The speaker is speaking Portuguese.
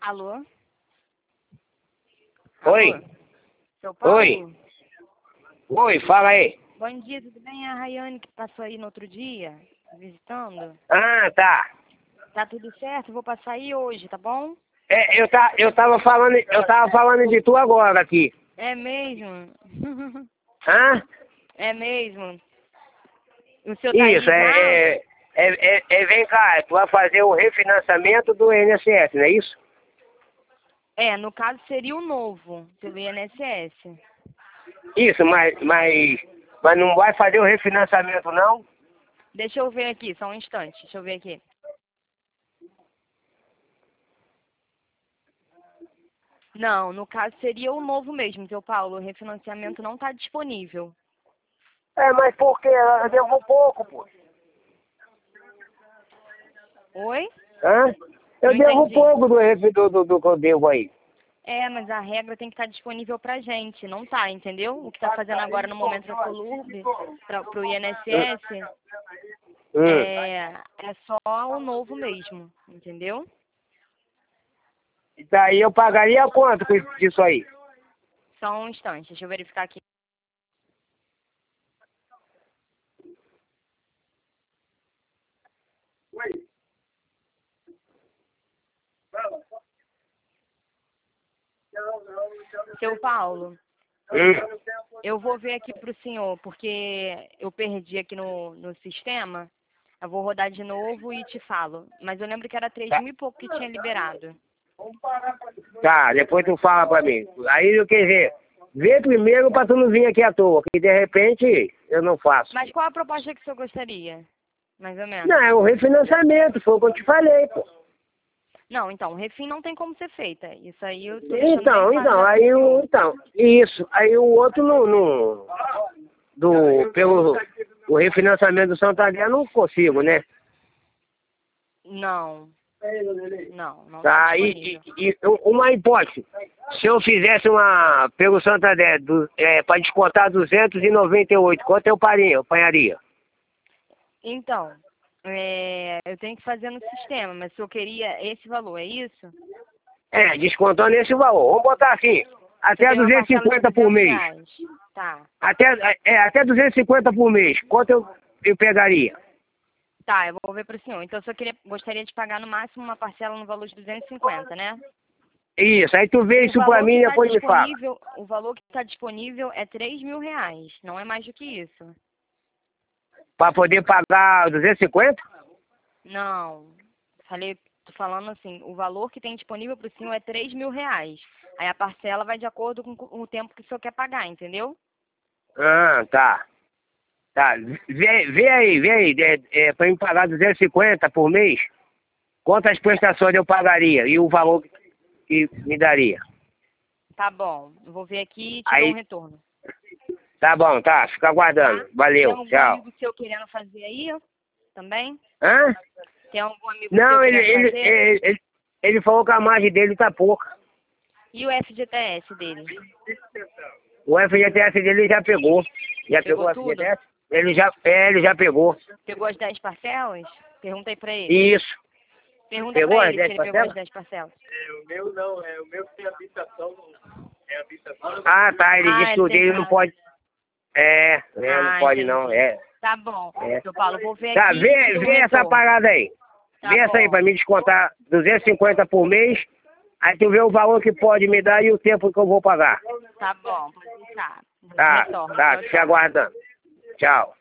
Alô? Oi. Alô? Seu Paulo? Oi. Oi, fala aí. Bom dia, tudo bem? É a Rayane que passou aí no outro dia, visitando. Ah, tá. Tá tudo certo? Vou passar aí hoje, tá bom? Eu tava falando de tu agora aqui. É mesmo? Hã? É mesmo? O senhor tá Isso, aí já? vem cá, tu vai fazer o refinanciamento do INSS, não é isso? É, no caso seria o novo, pelo INSS. Isso, mas não vai fazer o refinanciamento não? Deixa eu ver aqui, só um instante, deixa eu ver aqui. Não, no caso seria o novo mesmo, seu Paulo. O refinanciamento não está disponível. É, mas por quê? Eu devo pouco, pô. Oi? Hã? Não Eu devo entendi. pouco do que eu devo aí. É, mas a regra tem que estar disponível pra gente, não tá, entendeu? O que tá fazendo agora no momento da Colurb, pro INSS, Hum. é só o novo mesmo, entendeu? E daí eu pagaria quanto com isso aí? Só um instante, deixa eu verificar aqui. Seu Paulo, Hum. eu vou ver aqui pro senhor, porque eu perdi aqui no sistema. Eu vou rodar de novo e te falo. Mas eu lembro que era 3 Tá, mil e pouco que tinha liberado. tá, depois tu fala pra mim. Aí eu quer ver. Vê primeiro pra tu não vir aqui à toa, que de repente eu não faço. Mas qual a proposta que o senhor gostaria? Mais ou menos. Não, é um refinanciamento, foi o que eu te falei, pô. Não, então, o refim não tem como ser feita. Isso aí eu tô deixando bem claro Então, já pro senhor. isso. Aí o outro pelo o refinanciamento do Santander eu não consigo, né? Não, não tá Tá, disponível. uma hipótese. Se eu fizesse uma pelo Santander, para descontar 298, quanto eu apanharia? Então, eu tenho que fazer no sistema, mas se eu queria esse valor, é isso? É, descontando esse valor. Vamos botar assim, Você até queria uma parcela de 250 por 200 mês. reais. Tá. Até 250 por mês. Quanto eu pegaria? Tá, eu vou ver pro senhor. Então, se eu gostaria de pagar no máximo uma parcela no valor de 250, né? Isso, aí tu vê O isso pra valor mim que e está depois me fala. disponível, o valor que está disponível é 3 mil reais. Não é mais do que isso. Pra poder pagar 250? Não. Tô falando assim, o valor que tem disponível para o senhor é 3 mil reais. Aí a parcela vai de acordo com o tempo que o senhor quer pagar, entendeu? Ah, tá. Tá, vê aí, pra me pagar 250 por mês, quantas prestações eu pagaria e o valor que me daria? Tá bom. Eu vou ver aqui e te dou um Aí, retorno. tá bom, tá, fica aguardando. Tá? Tem Valeu, algum tchau. amigo seu querendo fazer aí também? Hã? Tem algum amigo seu Não, querendo fazer? ele falou que a margem dele tá pouca. E o FGTS dele? O FGTS dele já pegou. Já pegou Pegou o tudo? FGTS? Ele já pegou. Pegou as 10 parcelas? Pergunta aí pra ele. Isso. Pergunta Pegou pra as ele se 10 ele pegou as parcelas? 10 parcelas. Ah, tá, ele disse Ah, que ele o tem dele não casa. pode. Não Ah, pode não, entendi. é. Tá bom. Seu Paulo, vou ver Tá, aqui e te dou um vê essa retorno. parada aí. Tá Vê essa aí pra bom. me descontar 250 por mês. Aí tu vê o valor que pode me dar e o tempo que eu vou pagar. Tá bom, pode deixar. Tá, Retorno. tá, Tchau, te tchau. aguardando. Tchau.